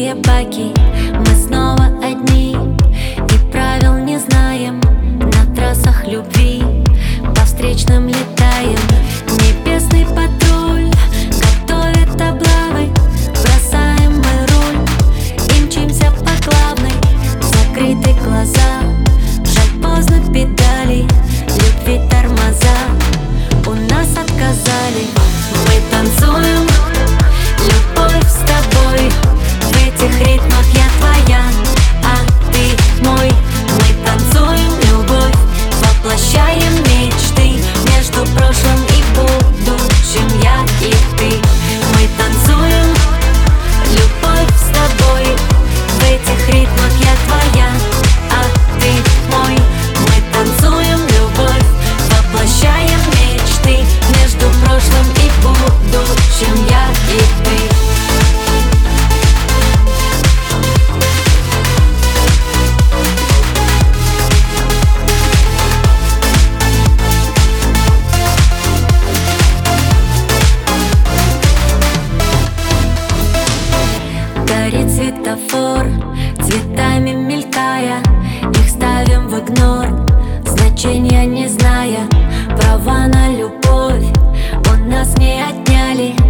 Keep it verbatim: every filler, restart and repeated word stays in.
пустые баки. Мы снова одни и правил не знаем. На трассах любви по встречным летаем. Небесный патруль готовит облавы. Бросаем мы руль и мчимся по главной. Закрыты глаза, жаль поздно педали. Любви тормоза у нас отказали. Мы танцуем любовь с тобой. В этих ритмах я твоя, а ты мой. Мы танцуем любовь, воплощаем мечты. Между прошлым и будущим я и ты. Мы танцуем любовь с тобой. В этих ритмах я твоя, а ты мой. Мы танцуем любовь, воплощаем мечты. Между прошлым и будущим я и ты. Горит светофор, цветами мелькая. Их ставим в игнор, значения не зная. Права на любовь у нас не отняли.